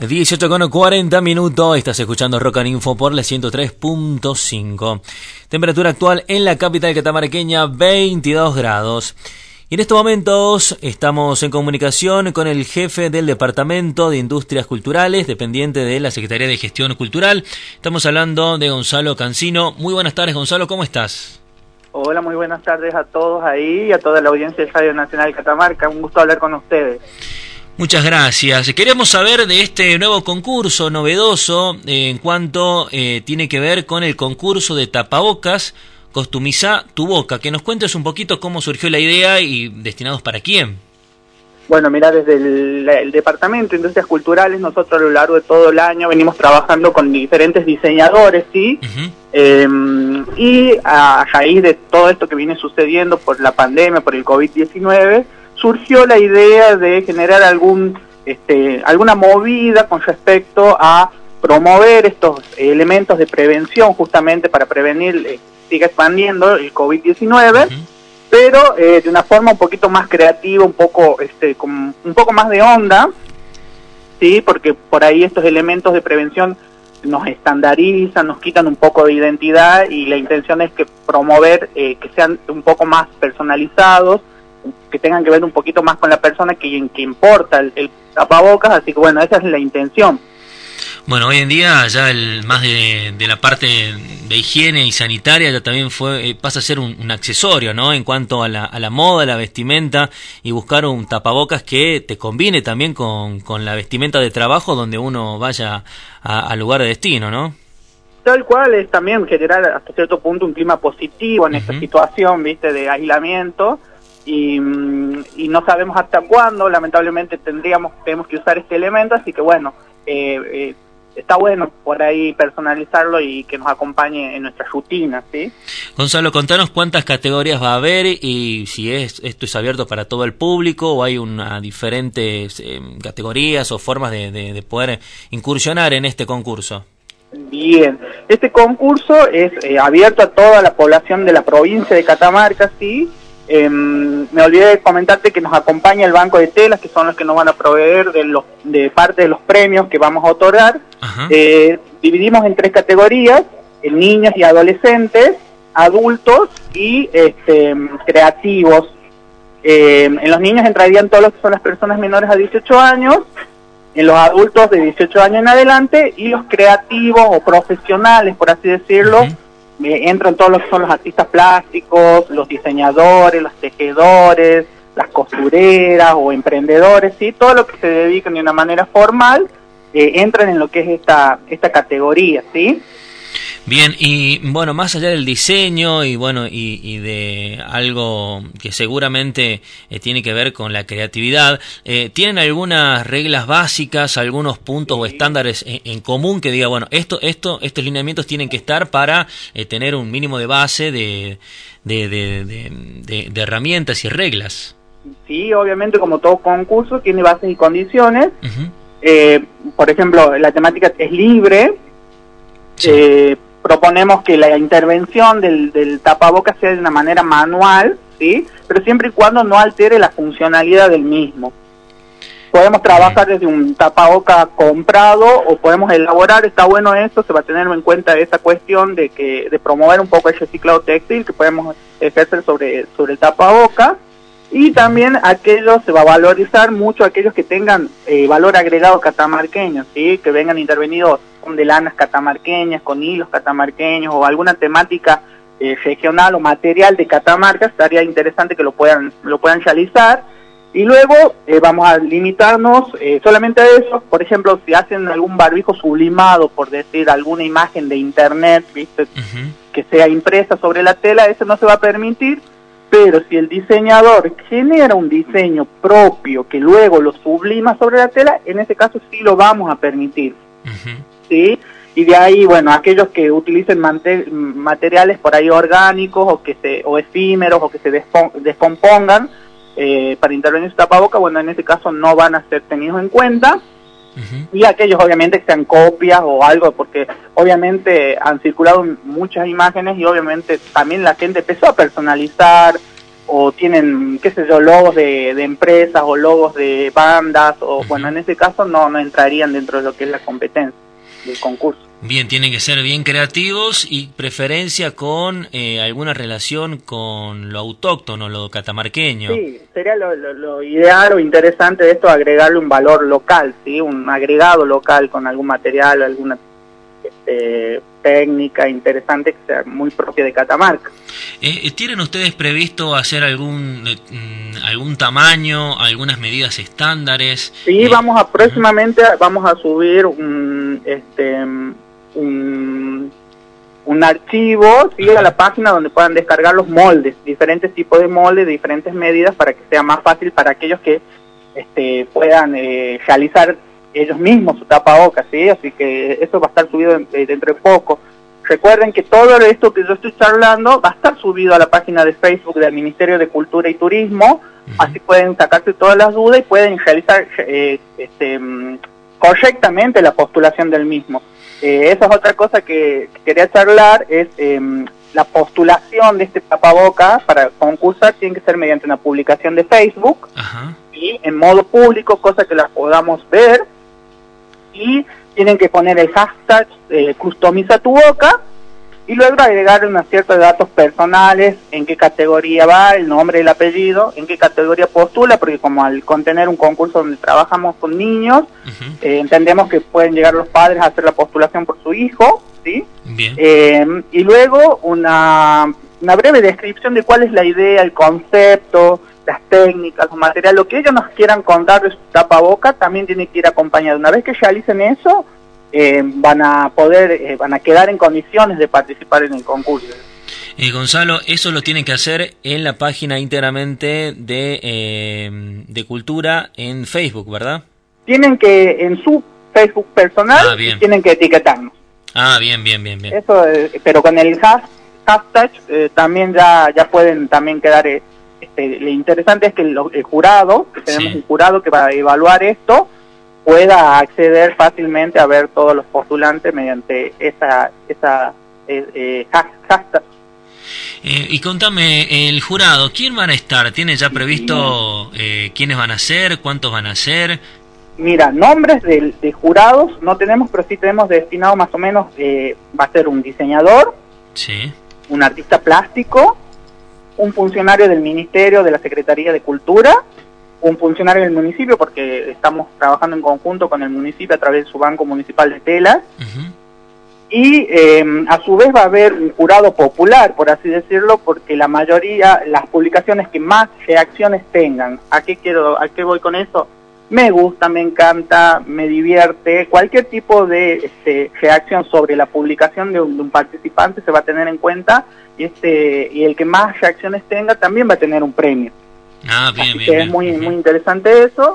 18:40, estás escuchando Rock and Info por la 103.5. Temperatura actual en la capital catamarqueña, 22 grados. Y en estos momentos estamos en comunicación con el jefe del Departamento de Industrias Culturales, dependiente de la Secretaría de Gestión Cultural. Estamos hablando de Gonzalo Cancino. Muy buenas tardes, Gonzalo, ¿cómo estás? Hola, muy buenas tardes a todos ahí y a toda la audiencia de Radio Nacional de Catamarca. Un gusto hablar con ustedes. Muchas gracias. Queremos saber de este nuevo concurso novedoso en cuanto tiene que ver con el concurso de tapabocas Customiza tu boca. Que nos cuentes un poquito cómo surgió la idea y destinados para quién. Bueno, mira, desde el Departamento de Industrias Culturales, nosotros a lo largo de todo el año venimos trabajando con diferentes diseñadores, ¿sí? Y a raíz de todo esto que viene sucediendo por la pandemia, por el COVID-19, surgió la idea de generar alguna movida con respecto a promover estos elementos de prevención, justamente para prevenir siga expandiendo el COVID-19, pero de una forma un poquito más creativa, un poco con un poco más de onda, sí, porque por ahí estos elementos de prevención nos estandarizan, nos quitan un poco de identidad, y la intención es que promover que sean un poco más personalizados, que tengan que ver un poquito más con la persona que importa el tapabocas, así que bueno, esa es la intención. Bueno, hoy en día ya más de la parte de higiene y sanitaria ya también pasa a ser un accesorio, ¿no? En cuanto a la moda, la vestimenta, y buscar un tapabocas que te combine también con la vestimenta de trabajo donde uno vaya al lugar de destino, ¿no? Tal cual, es también generar hasta cierto punto un clima positivo en esta situación, ¿viste?, de aislamiento. Y no sabemos hasta cuándo, lamentablemente tenemos que usar este elemento, así que bueno, está bueno por ahí personalizarlo y que nos acompañe en nuestra rutina, ¿sí? Gonzalo, contanos cuántas categorías va a haber y si esto es abierto para todo el público o hay diferentes categorías o formas de poder incursionar en este concurso. Bien, este concurso es abierto a toda la población de la provincia de Catamarca, ¿sí? Me olvidé de comentarte que nos acompaña el Banco de Telas, que son los que nos van a proveer de parte de los premios que vamos a otorgar. Dividimos en 3 categorías: niños y adolescentes, adultos y creativos. En los niños entrarían todos los que son las personas menores a 18 años, en los adultos de 18 años en adelante, y los creativos o profesionales, por así decirlo, entran todos los que son los artistas plásticos, los diseñadores, los tejedores, las costureras o emprendedores, ¿sí? Todo lo que se dedican de una manera formal entran en lo que es esta categoría, ¿sí? Bien, y bueno, más allá del diseño y bueno y de algo que seguramente tiene que ver con la creatividad, ¿tienen algunas reglas básicas, algunos puntos o estándares en común que diga, bueno, estos lineamientos tienen que estar para tener un mínimo de base de herramientas y reglas? Sí, obviamente, como todo concurso tiene bases y condiciones. Por ejemplo, la temática es libre. Sí. Proponemos que la intervención del tapabocas sea de una manera manual, ¿sí? Pero siempre y cuando no altere la funcionalidad del mismo. Podemos trabajar desde un tapabocas comprado o podemos elaborar, está bueno eso, se va a tener en cuenta esa cuestión de promover un poco el reciclado textil que podemos ejercer sobre el tapabocas. Y también se va a valorizar mucho aquellos que tengan valor agregado catamarqueño, ¿sí? Que vengan intervenidos con de lanas catamarqueñas, con hilos catamarqueños o alguna temática regional o material de Catamarca. Estaría interesante que lo puedan realizar. Y luego vamos a limitarnos solamente a eso. Por ejemplo, si hacen algún barbijo sublimado, por decir alguna imagen de internet, ¿viste? Que sea impresa sobre la tela, eso no se va a permitir. Pero si el diseñador genera un diseño propio que luego lo sublima sobre la tela, en ese caso sí lo vamos a permitir. ¿Sí? Y de ahí, bueno, aquellos que utilicen materiales por ahí orgánicos o efímeros o que se descompongan para intervenir su tapaboca, bueno, en ese caso no van a ser tenidos en cuenta. Y aquellos obviamente que sean copias o algo, porque obviamente han circulado muchas imágenes y obviamente también la gente empezó a personalizar o tienen, qué sé yo, logos de empresas o logos de bandas, o bueno, en ese caso no entrarían dentro de lo que es la competencia del concurso. Bien, tienen que ser bien creativos y preferencia con alguna relación con lo autóctono, lo catamarqueño. Sí, sería lo ideal o interesante de esto, agregarle un valor local, ¿sí? Un agregado local con algún material, alguna técnica interesante que sea muy propia de Catamarca. ¿Tienen ustedes previsto hacer algún tamaño, algunas medidas estándares? Sí, próximamente vamos a subir un archivo, ¿sí? A la página donde puedan descargar los moldes, diferentes tipos de moldes, de diferentes medidas, para que sea más fácil para aquellos que puedan realizar ellos mismos su tapabocas, ¿sí? Así que eso va a estar subido dentro de poco. Recuerden que todo esto que yo estoy charlando va a estar subido a la página de Facebook del Ministerio de Cultura y Turismo, así pueden sacarse todas las dudas y pueden realizar correctamente la postulación del mismo. Esa es otra cosa que quería charlar, es la postulación de este tapabocas para concursar tiene que ser mediante una publicación de Facebook, y en modo público, cosa que la podamos ver, y tienen que poner el hashtag customiza tu boca, y luego agregar una cierta de datos personales, en qué categoría va, el nombre y el apellido, en qué categoría postula, porque como al contener un concurso donde trabajamos con niños, entendemos que pueden llegar los padres a hacer la postulación por su hijo, ¿sí? Bien. Y luego una breve descripción de cuál es la idea, el concepto, las técnicas, los materiales, lo que ellos nos quieran contar de su tapaboca también tiene que ir acompañado. Una vez que realicen eso, van a quedar en condiciones de participar en el concurso. Gonzalo, eso lo tienen que hacer en la página íntegramente de Cultura en Facebook, ¿verdad? Tienen que, en su Facebook personal, tienen que etiquetarnos. Bien. Eso, pero con el hashtag también ya pueden también quedar. Lo interesante es que el jurado, que tenemos un jurado que va a evaluar esto, pueda acceder fácilmente a ver todos los postulantes mediante esa hashtag. Y contame, el jurado, ¿quién van a estar? ¿Tiene ya previsto quiénes van a ser, cuántos van a ser? Mira, nombres de jurados no tenemos, pero sí tenemos destinado más o menos, va a ser un diseñador, un artista plástico, un funcionario del Ministerio de la Secretaría de Cultura, un funcionario del municipio, porque estamos trabajando en conjunto con el municipio a través de su Banco Municipal de Telas, y a su vez va a haber un jurado popular, por así decirlo, porque la mayoría, las publicaciones que más reacciones tengan, ¿a qué voy con eso? Me gusta, me encanta, me divierte, cualquier tipo de reacción sobre la publicación de un participante se va a tener en cuenta, y el que más reacciones tenga también va a tener un premio. Es muy interesante eso.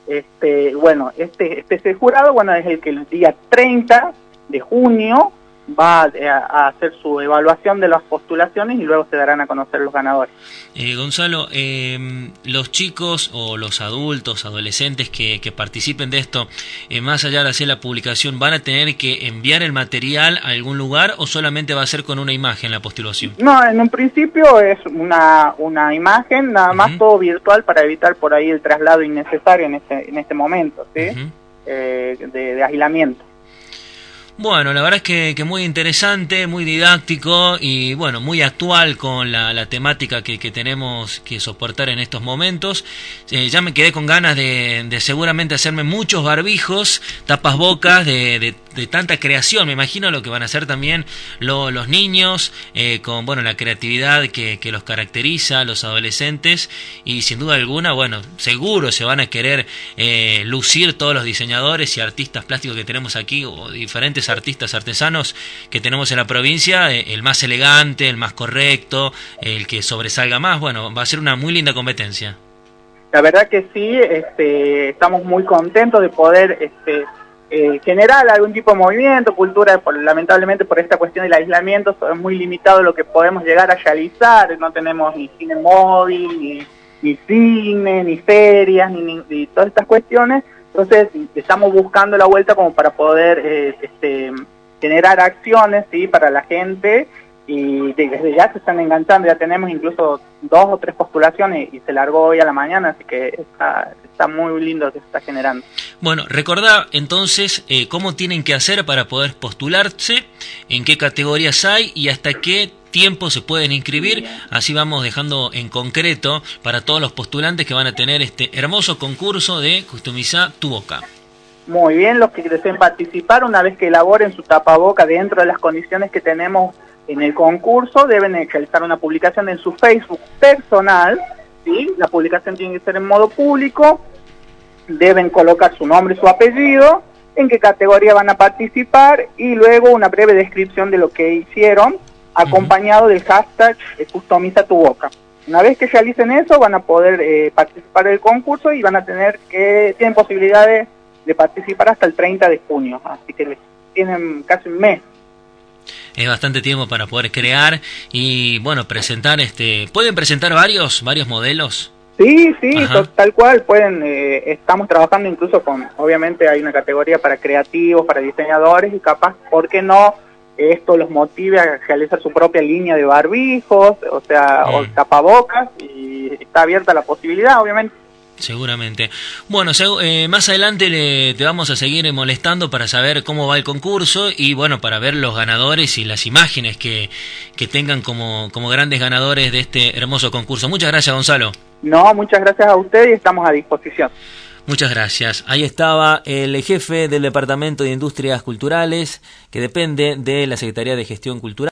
Este jurado, es el que el día 30 de junio va a hacer su evaluación de las postulaciones y luego se darán a conocer los ganadores. Gonzalo, los chicos o los adultos, adolescentes que participen de esto, más allá de hacer la publicación, ¿van a tener que enviar el material a algún lugar o solamente va a ser con una imagen la postulación? No, en un principio es una imagen, nada más, todo virtual, para evitar por ahí el traslado innecesario en este momento, ¿sí? De aislamiento. Bueno, la verdad es que muy interesante, muy didáctico y bueno, muy actual con la temática que tenemos que soportar en estos momentos. Ya me quedé con ganas de seguramente hacerme muchos barbijos, tapas bocas, de tanta creación. Me imagino lo que van a hacer también los niños, con la creatividad que los caracteriza, los adolescentes, y sin duda alguna, seguro se van a querer lucir todos los diseñadores y artistas plásticos que tenemos aquí, o diferentes artistas artesanos que tenemos en la provincia, el más elegante, el más correcto, el que sobresalga más. Va a ser una muy linda competencia. La verdad que sí, estamos muy contentos de poder generar algún tipo de movimiento, cultura. Lamentablemente por esta cuestión del aislamiento es muy limitado lo que podemos llegar a realizar. No tenemos ni cine móvil, ni cine, ni ferias, ni todas estas cuestiones. Entonces estamos buscando la vuelta como para poder generar acciones, ¿sí?, para la gente, y desde ya se están enganchando, ya tenemos incluso 2 o 3 postulaciones y se largó hoy a la mañana, así que está muy lindo lo que se está generando. Bueno, recordá entonces cómo tienen que hacer para poder postularse, en qué categorías hay y hasta qué tiempo se pueden inscribir, así vamos dejando en concreto para todos los postulantes que van a tener este hermoso concurso de Customiza tu Boca. Muy bien, los que deseen participar, una vez que elaboren su tapaboca dentro de las condiciones que tenemos en el concurso, deben realizar una publicación en su Facebook personal, ¿sí? La publicación tiene que ser en modo público, deben colocar su nombre y su apellido, en qué categoría van a participar y luego una breve descripción de lo que hicieron, acompañado del hashtag Customiza tu Boca. Una vez que realicen eso, van a poder participar del concurso y van a tienen posibilidades de participar hasta el 30 de junio, así que tienen casi un mes. Es bastante tiempo para poder crear y, bueno, presentar, ¿pueden presentar varios modelos? Sí, tal cual, estamos trabajando incluso obviamente hay una categoría para creativos, para diseñadores y capaz, ¿por qué no? Esto los motive a realizar su propia línea de barbijos, o tapabocas, y está abierta la posibilidad, obviamente. Seguramente. Bueno, más adelante te vamos a seguir molestando para saber cómo va el concurso y bueno, para ver los ganadores y las imágenes que tengan como grandes ganadores de este hermoso concurso. Muchas gracias, Gonzalo. No, muchas gracias a usted y estamos a disposición. Muchas gracias. Ahí estaba el jefe del Departamento de Industrias Culturales, que depende de la Secretaría de Gestión Cultural.